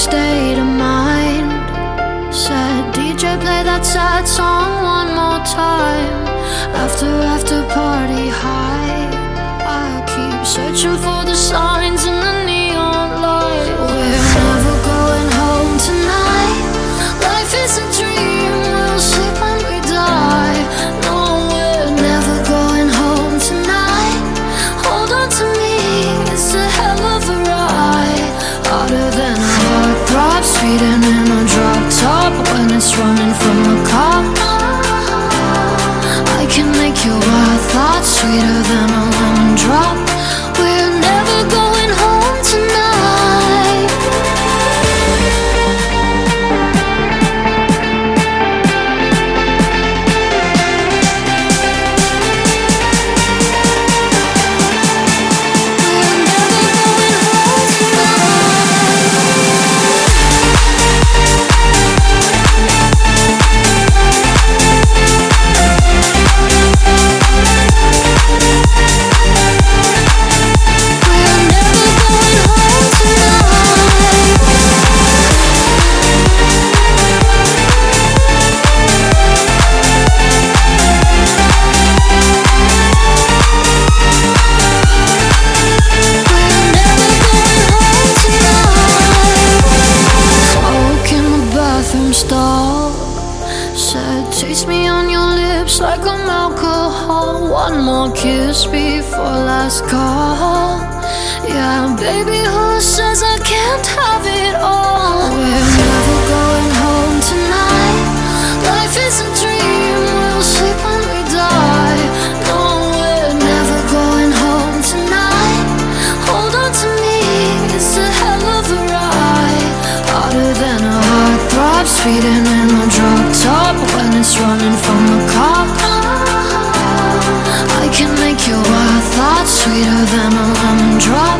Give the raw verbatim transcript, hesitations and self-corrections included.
state of mind. Said D J play that sad song one more time. After after party high, I keep searching for the signs in the neon light. We're never going home tonight. Life is a dream, we'll sleep when we die. No, we're never going home tonight. Hold on to me, it's a hell of a ride. Harder than a heart throb, speeding in a drop top when it's running from a cop. I can make your wild thoughts sweeter than a lemon drop. We're never going home tonight. Said, taste me on your lips like I'm alcohol. One more kiss before last call. Yeah, baby, who says I can't have it all? We're never going home tonight. Life is a dream, we'll sleep when we die. No, we're never going home tonight. Hold on to me, it's a hell of a ride. Harder than a heart throb, speeding in a drop top when it's running from a cop. I can make your wild thoughts sweeter than a lemon drop.